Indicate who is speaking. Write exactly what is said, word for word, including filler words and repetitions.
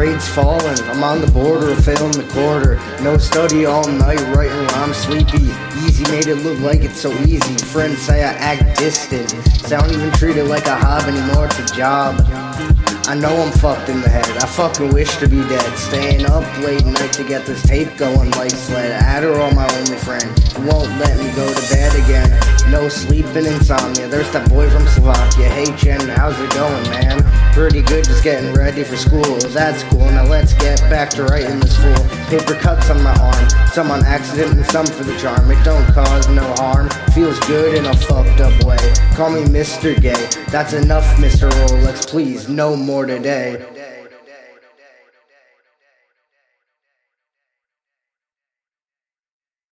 Speaker 1: grades falling, I'm on the border of failing the quarter. No study all night, writing while I'm sleepy. Easy made it look like it's so easy. Friends say I act distant, say I don't even treat it like a hobby anymore, it's a job. I know I'm fucked in the head, I fucking wish to be dead. Staying up late night to get this tape going like sled. Adderall my only friend, who won't let me go to bed again. No sleeping, insomnia, there's that boy from Slovakia. Hey Jen, how's it going, man? Pretty good, just getting ready for school. That's cool, now let's get back to writing this fool. Paper cuts on my arm, some on accident and some for the charm. It don't cause no harm, feels good in a fucked up way. Call me Mister Gay, that's enough Mister Rolex, please, no more today.